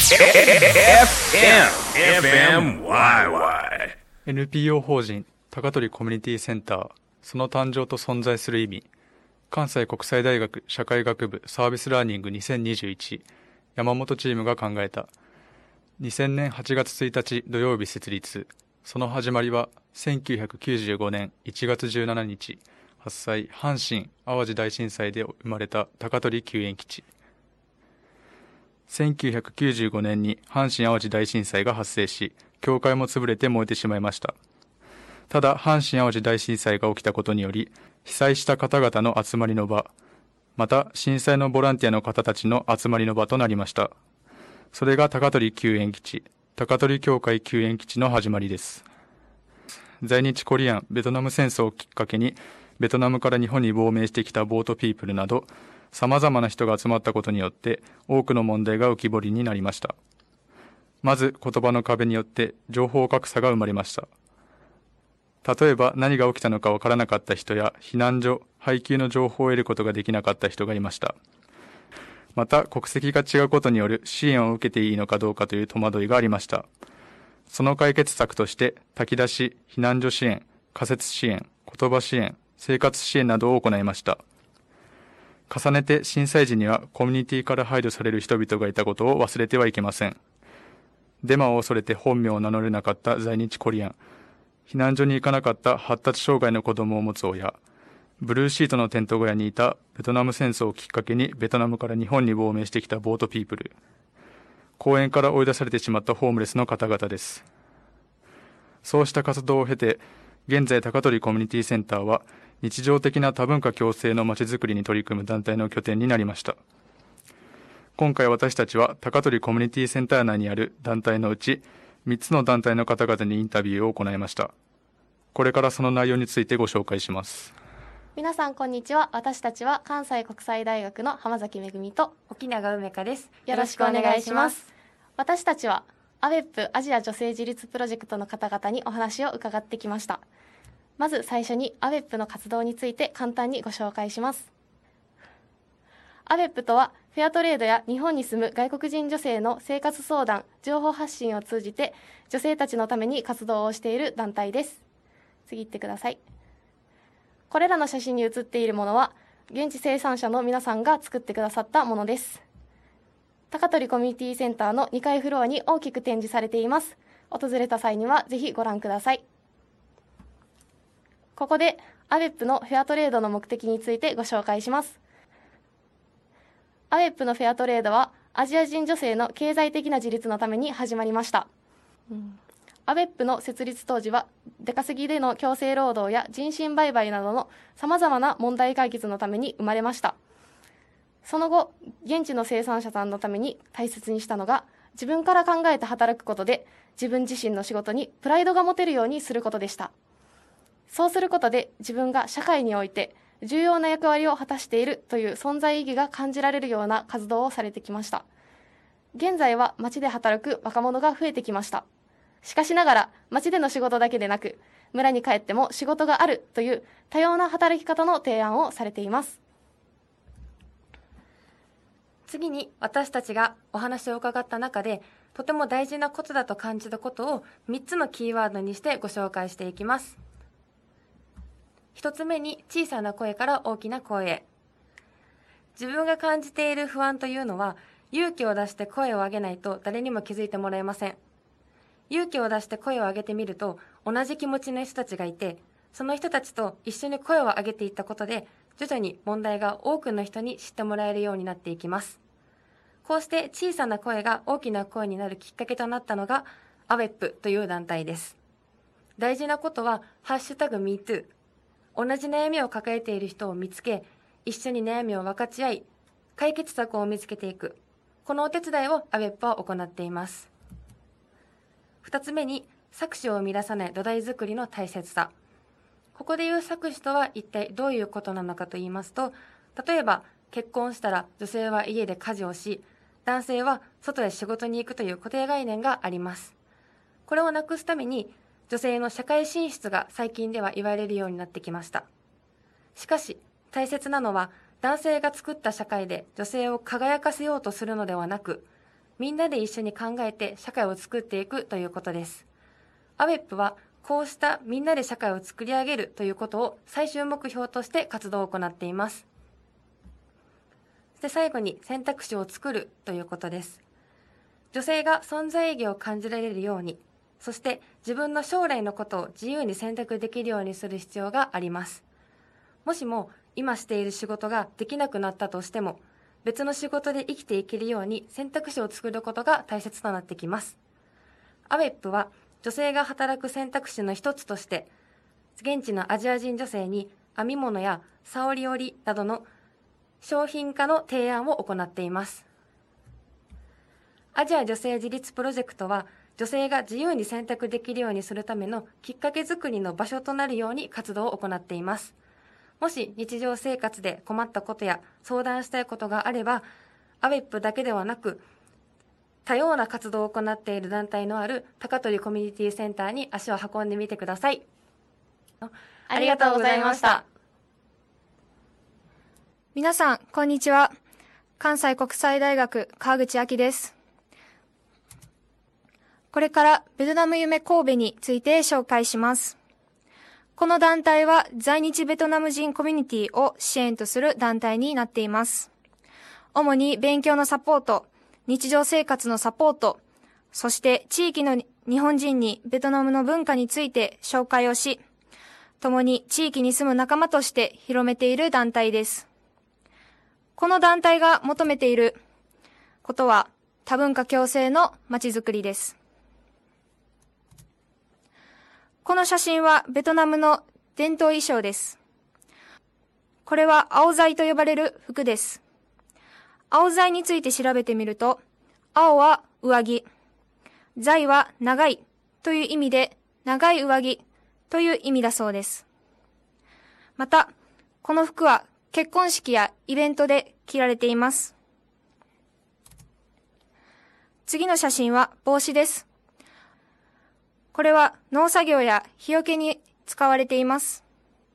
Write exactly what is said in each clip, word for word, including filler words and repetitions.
エフエムワイワイエヌピーオー 法人高取コミュニティセンター、その誕生と存在する意味。関西国際大学社会学部サービスラーニングにせんにじゅういち山本チームが考えた。にせんねんはちがつついたち土曜日設立。その始まりはせんきゅうひゃくきゅうじゅうごねんいちがつじゅうしちにち発災阪神・淡路大震災で生まれた高取救援基地。せんきゅうひゃくきゅうじゅうごねんに阪神・淡路大震災が発生し、教会も潰れて燃えてしまいました。ただ阪神・淡路大震災が起きたことにより、被災した方々の集まりの場、また震災のボランティアの方たちの集まりの場となりました。それが高取救援基地、高取教会救援基地の始まりです。在日コリアン・ベトナム戦争をきっかけに、ベトナムから日本に亡命してきたボートピープルなど、様々な人が集まったことによって、多くの問題が浮き彫りになりました。まず、言葉の壁によって情報格差が生まれました。例えば、何が起きたのかわからなかった人や、避難所、配給の情報を得ることができなかった人がいました。また、国籍が違うことによる支援を受けていいのかどうかという戸惑いがありました。その解決策として、炊き出し、避難所支援、仮設支援、言葉支援、生活支援などを行いました。重ねて震災時にはコミュニティから排除される人々がいたことを忘れてはいけません。デマを恐れて本名を名乗れなかった在日コリアン、避難所に行かなかった発達障害の子供を持つ親、ブルーシートのテント小屋にいたベトナム戦争をきっかけにベトナムから日本に亡命してきたボートピープル、公園から追い出されてしまったホームレスの方々です。そうした活動を経て、現在高取コミュニティセンターは日常的な多文化共生のまちづくりに取り組む団体の拠点になりました。今回私たちは高取コミュニティセンター内にある団体のうちみっつの団体の方々にインタビューを行いました。これからその内容についてご紹介します。 皆さんこんにちは。私たちは関西国際大学の浜崎めぐみと沖永梅香です。 よろしくお願いします。私たちはアベップアジア女性自立プロジェクトの方々にお話を伺ってきました。まず最初にアベップの活動について簡単にご紹介します。アベップとはフェアトレードや日本に住む外国人女性の生活相談、情報発信を通じて女性たちのために活動をしている団体です。次行ってください。これらの写真に写っているものは現地生産者の皆さんが作ってくださったものです。高取コミュニティセンターのにかいフロアに大きく展示されています。訪れた際にはぜひご覧ください。ここでアベップのフェアトレードの目的についてご紹介します。アベップのフェアトレードはアジア人女性の経済的な自立のために始まりました。うん、アベップの設立当時は出稼ぎでの強制労働や人身売買などのさまざまな問題解決のために生まれました。その後、現地の生産者さんのために大切にしたのが、自分から考えて働くことで自分自身の仕事にプライドが持てるようにすることでした。そうすることで自分が社会において重要な役割を果たしているという存在意義が感じられるような活動をされてきました。現在は街で働く若者が増えてきました。しかしながら街での仕事だけでなく、村に帰っても仕事があるという多様な働き方の提案をされています。 次に私たちがお話を伺った中でとても大事なことだと感じたことをみっつのキーワードにしてご紹介していきます。ひとつめに小さな声から大きな声へ。自分が感じている不安というのは勇気を出して声を上げないと誰にも気づいてもらえません。勇気を出して声を上げてみると同じ気持ちの人たちがいて、その人たちと一緒に声を上げていったことで徐々に問題が多くの人に知ってもらえるようになっていきます。こうして小さな声が大きな声になるきっかけとなったのがアベップという団体です。大事なことはハッシュタグ ミートゥー、同じ悩みを抱えている人を見つけ、一緒に悩みを分かち合い、解決策を見つけていく。このお手伝いをアベップは行っています。二つ目に、搾取を生み出さない土台作りの大切さ。ここでいう搾取とは一体どういうことなのかと言いますと、例えば結婚したら女性は家で家事をし、男性は外へ仕事に行くという固定概念があります。これをなくすために、女性の社会進出が最近では言われるようになってきました。しかし大切なのは男性が作った社会で女性を輝かせようとするのではなく、 みんなで一緒に考えて社会を作っていくということです。アベップはこうしたみんなで社会を作り上げるということを最終目標として活動を行っています。そして最後に選択肢を作るということです。女性が存在意義を感じられるように、そして自分の将来のことを自由に選択できるようにする必要があります。もしも今している仕事ができなくなったとしても、別の仕事で生きていけるように選択肢を作ることが大切となってきます。アベップは女性が働く選択肢の一つとして、現地のアジア人女性に編み物や紗織織などの商品化の提案を行っています。アジア女性自立プロジェクトは、女性が自由に選択できるようにするためのきっかけ作りの場所となるように活動を行っています。もし日常生活で困ったことや相談したいことがあれば、アベップだけではなく、多様な活動を行っている団体のある高取コミュニティセンターに足を運んでみてください。 ありがとうございました。 皆さん、こんにちは。関西国際大学川口明です。これからベトナム夢神戸について紹介します。この団体は在日ベトナム人コミュニティを支援とする団体になっています。主に勉強のサポート、日常生活のサポート、そして地域の日本人にベトナムの文化について紹介をし、共に地域に住む仲間として広めている団体です。この団体が求めていることは多文化共生のまちづくりです。この写真はベトナムの伝統衣装です。これは青材と呼ばれる服です。青材について調べてみると、青は上着、材は長いという意味で長い上着という意味だそうです。また、この服は結婚式やイベントで着られています。次の写真は帽子です。これは農作業や日よけに使われています。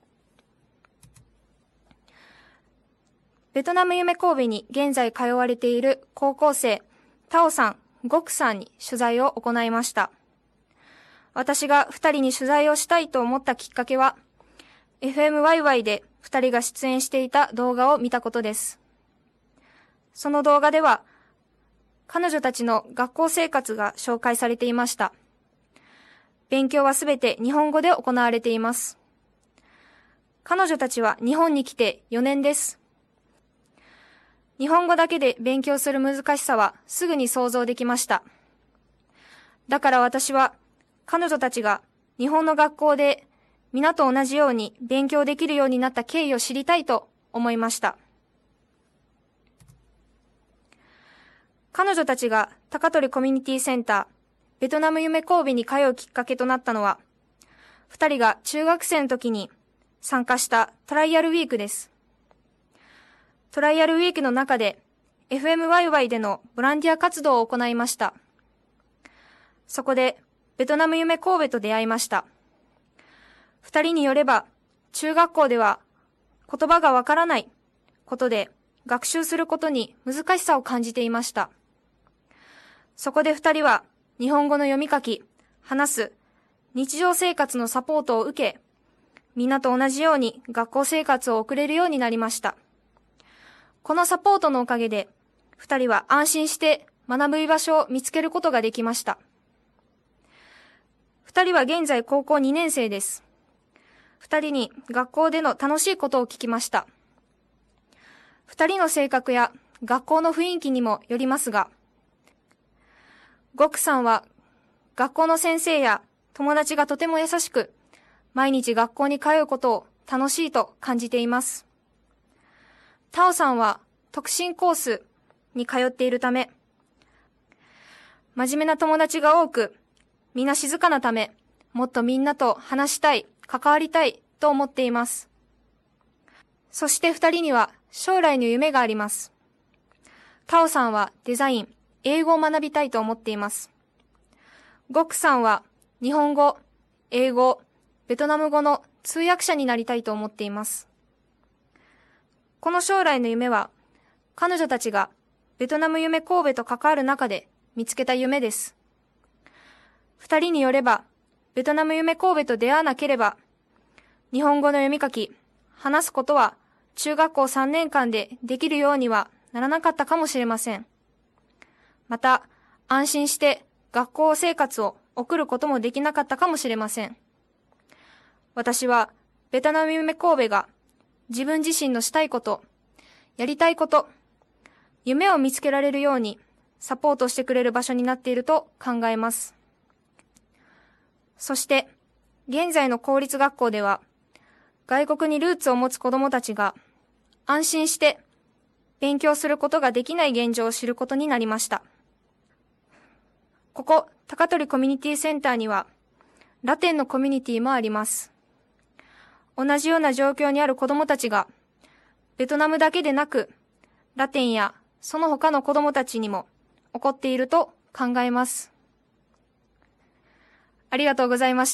ベトナム夢神戸に現在通われている高校生、タオさん、ゴクさんに取材を行いました。私が二人に取材をしたいと思ったきっかけは、エフエムワイワイ で二人が出演していた動画を見たことです。その動画では、彼女たちの学校生活が紹介されていました。勉強はすべて日本語で行われています。彼女たちは日本に来てよねんです。日本語だけで勉強する難しさはすぐに想像できました。だから私は彼女たちが日本の学校で皆と同じように勉強できるようになった経緯を知りたいと思いました。彼女たちが高取コミュニティセンター、ベトナム夢神戸に通うきっかけとなったのは、二人が中学生の時に参加したトライアルウィークです。トライアルウィークの中で エフエムワイワイ でのボランティア活動を行いました。そこでベトナム夢神戸と出会いました。二人によれば、中学校では言葉がわからないことで学習することに難しさを感じていました。そこで二人は日本語の読み書き、話す、日常生活のサポートを受け、みんなと同じように学校生活を送れるようになりました。このサポートのおかげで、二人は安心して学ぶ居場所を見つけることができました。二人は現在高校にねん生です。二人に学校での楽しいことを聞きました。二人の性格や学校の雰囲気にもよりますが、ゴクさんは学校の先生や友達がとても優しく、毎日学校に通うことを楽しいと感じています。タオさんは特進コースに通っているため、真面目な友達が多く、みんな静かなため、もっとみんなと話したい、関わりたいと思っています。そして二人には将来の夢があります。タオさんはデザイン、英語を学びたいと思っています。ゴクさんは日本語、英語、ベトナム語の通訳者になりたいと思っています。この将来の夢は、彼女たちがベトナム夢神戸と関わる中で見つけた夢です。二人によれば、ベトナム夢神戸と出会わなければ、日本語の読み書き、話すことは中学校さんねんかんでできるようにはならなかったかもしれません。また、安心して学校生活を送ることもできなかったかもしれません。私はベトナム夢神戸が自分自身のしたいこと、やりたいこと、夢を見つけられるようにサポートしてくれる場所になっていると考えます。そして、現在の公立学校では、外国にルーツを持つ子どもたちが安心して勉強することができない現状を知ることになりました。ここ、高取コミュニティセンターには、ラテンのコミュニティもあります。同じような状況にある子どもたちが、ベトナムだけでなく、ラテンやその他の子どもたちにも起こっていると考えます。ありがとうございました。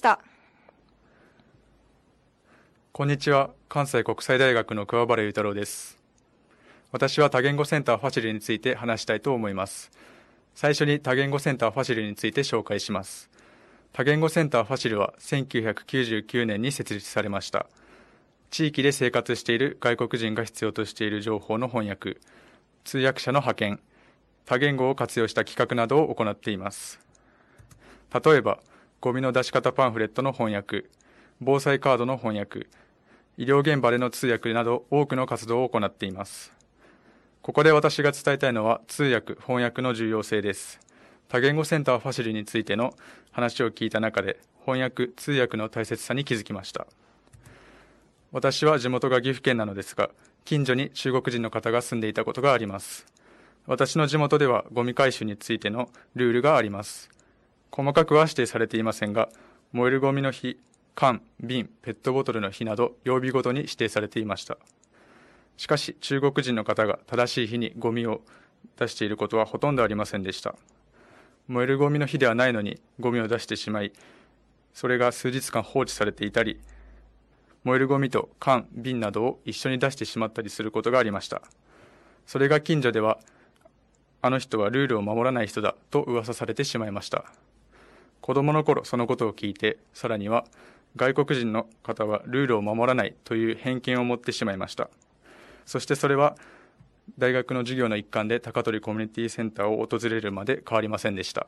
こんにちは。関西国際大学の桑原裕太郎です。私は多言語センターファシリについて話したいと思います。最初に多言語センターファシリについて紹介します。多言語センターファシリはせんきゅうひゃくきゅうじゅうきゅうねんに設立されました。地域で生活している外国人が必要としている情報の翻訳、通訳者の派遣、多言語を活用した企画などを行っています。例えば、ゴミの出し方パンフレットの翻訳、防災カードの翻訳、医療現場での通訳など多くの活動を行っています。ここで私が伝えたいのは通訳・翻訳の重要性です。多言語センターファシリについての話を聞いた中で翻訳・通訳の大切さに気づきました。私は地元が岐阜県なのですが、近所に中国人の方が住んでいたことがあります。私の地元ではゴミ回収についてのルールがあります。細かくは指定されていませんが、燃えるゴミの日、缶、瓶、ペットボトルの日など曜日ごとに指定されていました。しかし中国人の方が正しい日にゴミを出していることはほとんどありませんでした。燃えるゴミの日ではないのにゴミを出してしまい、それが数日間放置されていたり、燃えるゴミと缶、瓶などを一緒に出してしまったりすることがありました。それが近所では、あの人はルールを守らない人だと噂されてしまいました。子供の頃そのことを聞いて、さらには外国人の方はルールを守らないという偏見を持ってしまいました。そしてそれは大学の授業の一環で高取コミュニティセンターを訪れるまで変わりませんでした。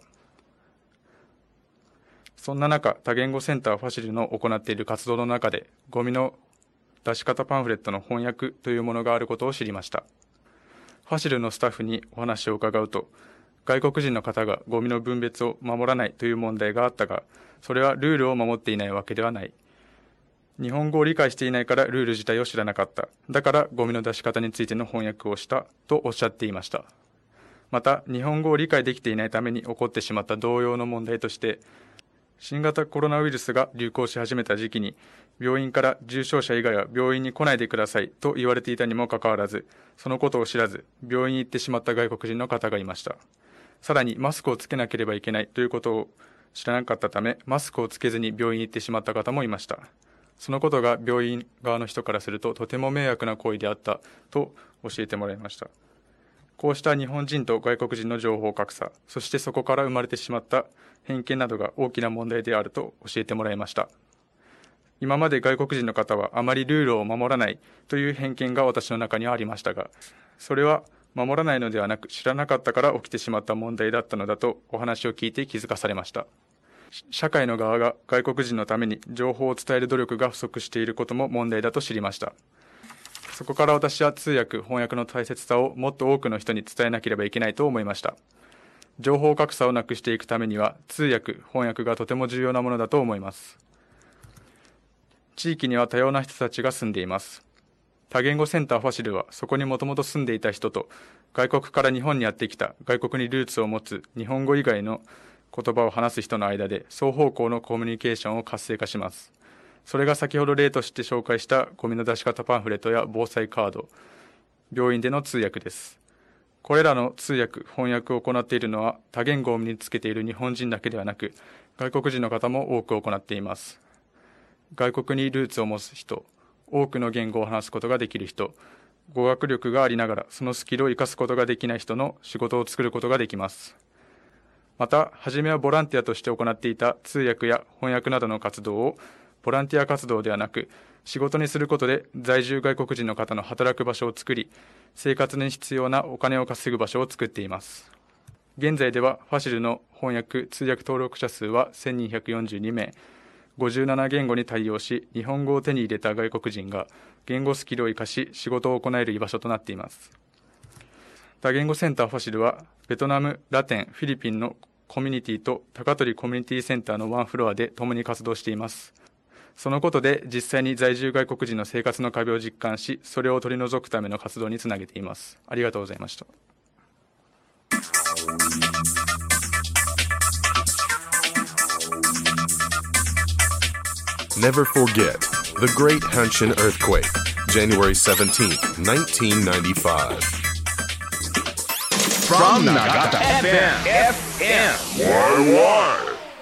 そんな中、多言語センターファシリの行っている活動の中で、ゴミの出し方パンフレットの翻訳というものがあることを知りました。ファシリのスタッフにお話を伺うと、外国人の方がゴミの分別を守らないという問題があったが、それはルールを守っていないわけではない。日本語を理解していないからルール自体を知らなかった。だからゴミの出し方についての翻訳をしたとおっしゃっていました。また、日本語を理解できていないために起こってしまった同様の問題として、新型コロナウイルスが流行し始めた時期に、病院から重症者以外は病院に来ないでくださいと言われていたにもかかわらず、そのことを知らず、病院に行ってしまった外国人の方がいました。さらにマスクをつけなければいけないということを知らなかったため、マスクをつけずに病院に行ってしまった方もいました。そのことが病院側の人からするととても迷惑な行為であったと教えてもらいました。こうした日本人と外国人の情報格差、そしてそこから生まれてしまった偏見などが大きな問題であると教えてもらいました。今まで外国人の方はあまりルールを守らないという偏見が私の中にはありましたが、それは守らないのではなく知らなかったから起きてしまった問題だったのだとお話を聞いて気づかされました。社会の側が外国人のために情報を伝える努力が不足していることも問題だと知りました。そこから私は通訳・翻訳の大切さをもっと多くの人に伝えなければいけないと思いました。情報格差をなくしていくためには通訳・翻訳がとても重要なものだと思います。地域には多様な人たちが住んでいます。多言語センターファシリはそこにもともと住んでいた人と外国から日本にやってきた外国にルーツを持つ日本語以外の言葉を話す人の間で双方向のコミュニケーションを活性化します。それが先ほど例として紹介したゴミの出し方パンフレットや防災カード、病院での通訳です。これらの通訳・翻訳を行っているのは多言語を身につけている日本人だけではなく、外国人の方も多く行っています。外国にルーツを持つ人、多くの言語を話すことができる人、 語学力がありながらそのスキルを生かすことができない人の仕事を作ることができます。また、初めはボランティアとして行っていた通訳や翻訳などの活動をボランティア活動ではなく仕事にすることで在住外国人の方の働く場所を作り、生活に必要なお金を稼ぐ場所を作っています。現在ではファシルの翻訳・通訳登録者数はせんにひゃくよんじゅうにめい、ごじゅうなな言語に対応し、日本語を手に入れた外国人が言語スキルを生かし仕事を行える居場所となっています。多言語センターファシルはベトナム、ラテン、フィリピンのコミュニティと高取コミュニティセンターのワンフロアで共に活動しています。そのことで実際に在住外国人の生活の壁を実感し、それを取り除くための活動につなげています。ありがとうございました。 Never forget the Great Hanshin Earthquake, January seventeenth, nineteen ninety-five. From Nagata エフエム エフエム ワイワイ